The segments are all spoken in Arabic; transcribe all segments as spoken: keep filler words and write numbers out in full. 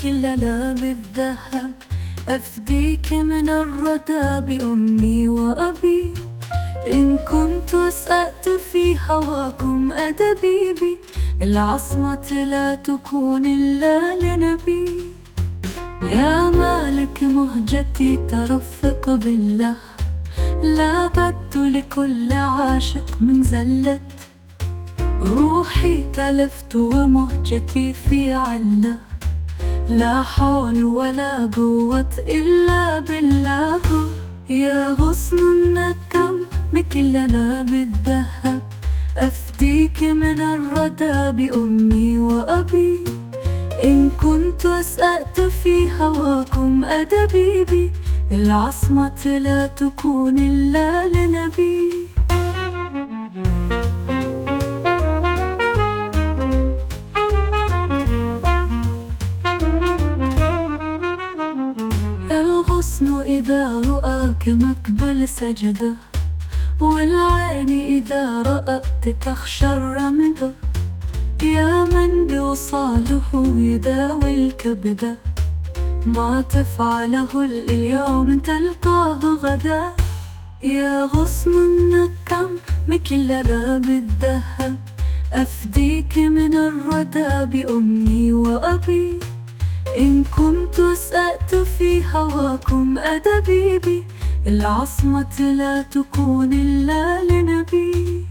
مكللة بالذهب، أفديك من الردى بأمي وأبي. إن كنت أسأت في هواكم أدبيبي، العصمة لا تكون إلا لنبي. يا مالك مهجتي ترفق بالله، لا بد لكل عاشق من زلة. روحي تلفت ومهجتي في علة، لا حول ولا قوة إلا بالله. يا غصن النكم مكللة بالذهب، أفديك من الردى بأمي وأبي. إن كنت أسأت في هواكم أدبيبي، العصمة لا تكون إلا لنبي. الغصن إذا رآك مقبل سجده، والعين إذا رأت تخشى الرمد. يا من بوصاله يداوي الكبد، ما تفعله اليوم تلقاه غدا. يا غصن النكم مكللة بالذهب، أفديك من الردى بأمي وأبي. إن كنت أسأت في هواكم أدبيبي، العصمة لا تكون إلا لنبي.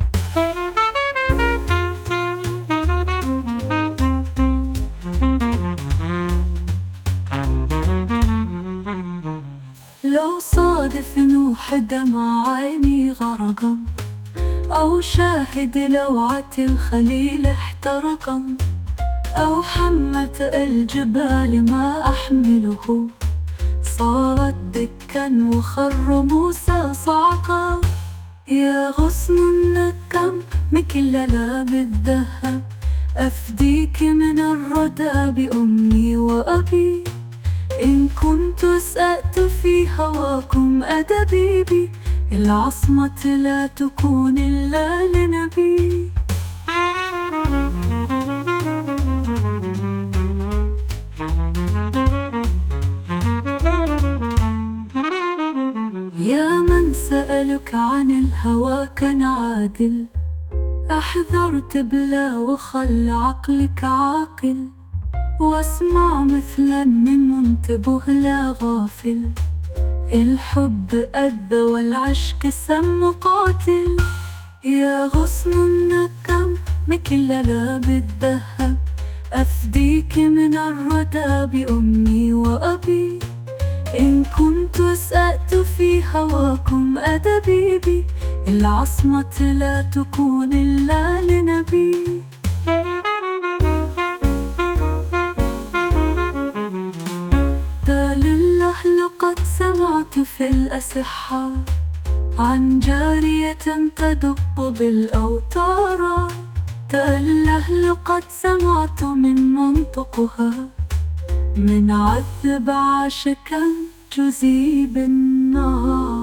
لو صادف نوح دمع عيني غرقا، أو شاهد لوعة الخليل احترقا، أو حمة الجبال ما أحمله، صارت دكا وخر موسى صعقا. يا غصن النكم مكللة بالذهب، أفديك من الردى بأمي وأبي. إن كنت أسأت في هواكم أدبيبي، العصمة لا تكون إلا لنبي. يا من سألك عن الهوى كان عادل، أحذرت بلا وخل عقلك عاقل. واسمع مثلا من منتبه لا غافل، الحب أذى والعشق سم قاتل. يا غصن النكم مكللة بالذهب، أفديك من الردى بأمي وأبي. إن كنت أسأت في هواكم أدبيبي، العصمة لا تكون إلا لنبي. لقد سمعت في الأصحاء عن جارية تدب بالأوتار، تأله لقد سمعت من منطقها، من عذب عاشقا جزي بالنار.